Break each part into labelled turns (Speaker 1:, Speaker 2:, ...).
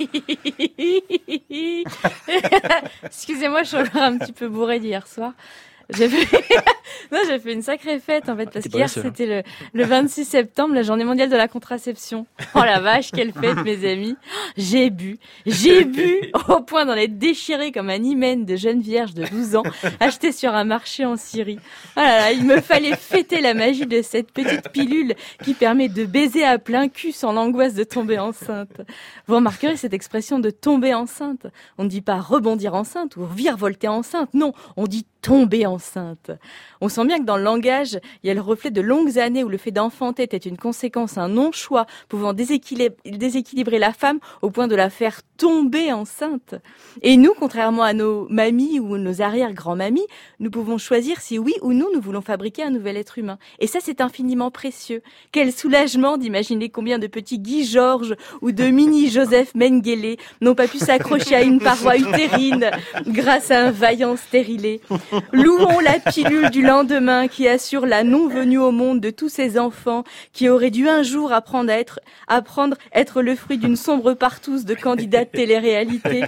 Speaker 1: Excusez-moi, je suis encore un petit peu bourrée d'hier soir. J'ai fait une sacrée fête en fait parce qu'hier c'était le 26 septembre, la journée mondiale de la contraception. Oh la vache, quelle fête mes amis. J'ai bu au point d'en être déchirée comme un hymen de jeune vierge de 12 ans achetée sur un marché en Syrie. Oh là là, il me fallait fêter la magie de cette petite pilule qui permet de baiser à plein cul sans l'angoisse de tomber enceinte. Vous remarquerez cette expression de tomber enceinte. On ne dit pas rebondir enceinte ou virevolter enceinte, non, on dit tomber enceinte. On sent bien que dans le langage, il y a le reflet de longues années où le fait d'enfanter était une conséquence, un non-choix pouvant déséquilibrer la femme au point de la faire tomber enceinte. Et nous, contrairement à nos mamies ou nos arrière-grand-mamies, nous pouvons choisir si oui ou non nous voulons fabriquer un nouvel être humain. Et ça, c'est infiniment précieux. Quel soulagement d'imaginer combien de petits Guy Georges ou de mini Joseph Mengele n'ont pas pu s'accrocher à une paroi utérine grâce à un vaillant stérilet. Louons la pilule du lendemain qui assure la non-venue au monde de tous ces enfants qui auraient dû un jour apprendre à être le fruit d'une sombre partouze de candidats de télé-réalité.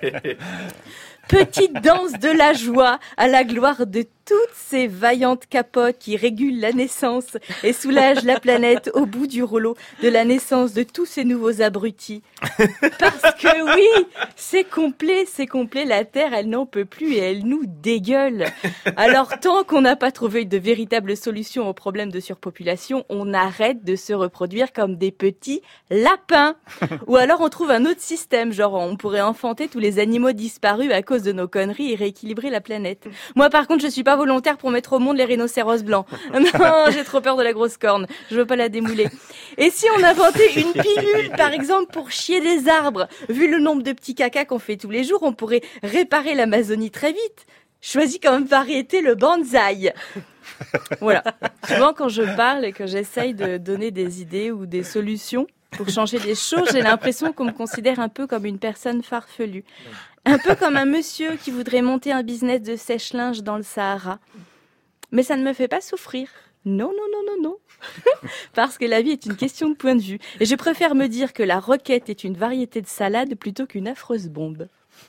Speaker 1: Petite danse de la joie à la gloire de toutes ces vaillantes capotes qui régulent la naissance et soulagent la planète au bout du rouleau de la naissance de tous ces nouveaux abrutis. Parce que oui, c'est complet, la Terre, elle n'en peut plus et elle nous dégueule. Alors tant qu'on n'a pas trouvé de véritable solution au problème de surpopulation, on arrête de se reproduire comme des petits lapins. Ou alors on trouve un autre système, genre on pourrait enfanter tous les animaux disparus à cause de nos conneries et rééquilibrer la planète. Moi par contre, je suis pas volontaire pour mettre au monde les rhinocéros blancs. Non, j'ai trop peur de la grosse corne. Je veux pas la démouler. Et si on inventait une pilule, par exemple, pour chier des arbres? Vu le nombre de petits cacas qu'on fait tous les jours, on pourrait réparer l'Amazonie très vite. Choisis comme variété le bonsaï. Voilà. Souvent, quand je parle et que j'essaye de donner des idées ou des solutions pour changer les choses, j'ai l'impression qu'on me considère un peu comme une personne farfelue. Un peu comme un monsieur qui voudrait monter un business de sèche-linge dans le Sahara. Mais ça ne me fait pas souffrir. Non. Parce que la vie est une question de point de vue. Et je préfère me dire que la roquette est une variété de salade plutôt qu'une affreuse bombe.